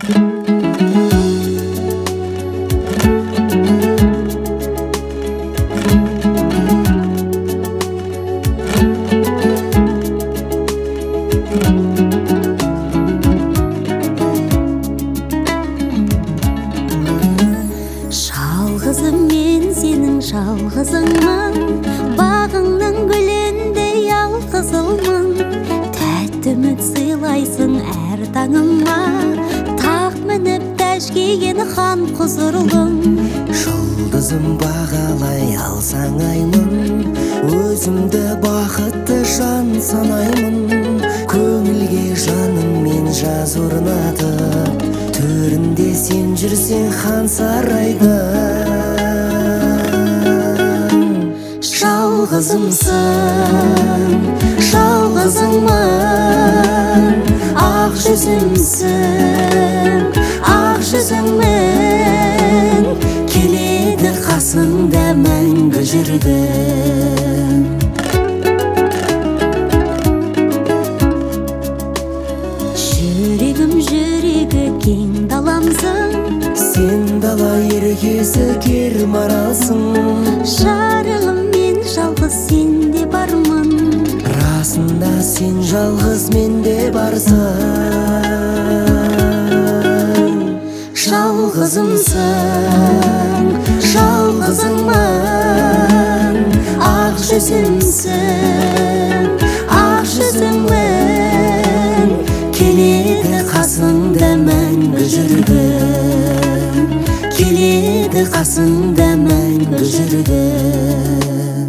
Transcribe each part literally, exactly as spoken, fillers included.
Жалғызым мен сенің жалғызыңмын, бағыңның гүліндей алқызылмын. Тәтті үміт сыйлайсың әр таңыма, тақ мініп тәж киген хан құзырлым. Жұлдызым бағалай алсаң аймын, өзімді бақытты жан санаймын. Көңілге жаныммен жаз орнатып, төрінде сен жүрсең хан сарайда. Жалғызымсың, жалғызыңмын, ақ жүзімсің, ақ жүзіңмен, келеді қасыңда мәңгі жүргім. Жүрегім жүрегі кең даламсың, сен дала еркесі кер маралсың. Жарығым мен жалғыз сенде бармын, расында сен жалғыз менде барсың. Жалғызымсың, жалғызыңмын, ақ жүзімсің, ақ жүзіңмен, келеді қасыңда мәңгі жүргім, келеді қасыңда мәңгі жүргім.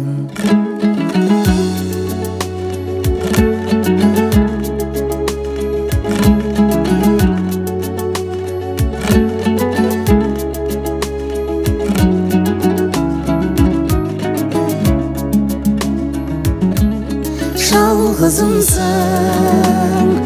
Жалғызымсың,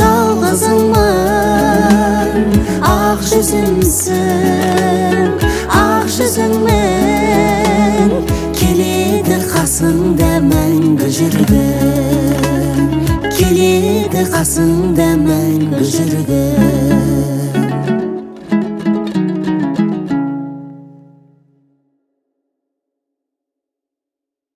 жалғызыңмын, ақ жүзімсің, ақ жүзіңмен, келеді қасыңда мәңгі жүргім, келеді қасыңда мәңгі жүргім.